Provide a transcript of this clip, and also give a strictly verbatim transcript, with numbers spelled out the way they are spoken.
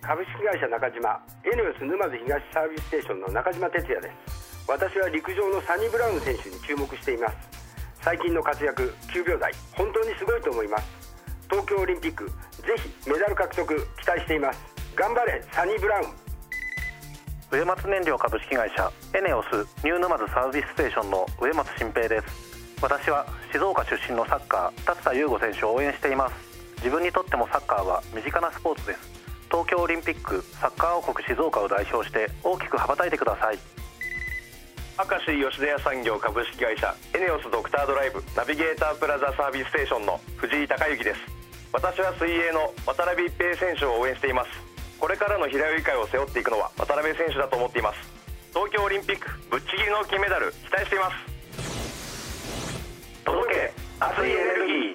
株式会社中島エネオス沼津東サービスステーションの中島哲也です。私は陸上のサニブラウン選手に注目しています。最近の活躍きゅうびょう台本当にすごいと思います。東京オリンピックぜひメダル獲得期待しています。頑張れサニブラウン。 植松燃料株式会社エネオスニュー沼津サービスステーションの植松新平です。私は静岡出身のサッカー達田優吾選手を応援しています。自分にとってもサッカーは身近なスポーツです。東京オリンピックサッカー王国静岡を代表して大きく羽ばたいてください。 明石吉田屋産業株式会社エネオスドクタードライブナビゲータープラザサービスステーションの藤井孝之です。私は水泳の渡辺一平選手を応援しています。これからの平泳ぎ界を背負っていくのは渡辺選手だと思っています。東京オリンピックぶっちぎりの金メダル期待しています。届け熱いエネルギー。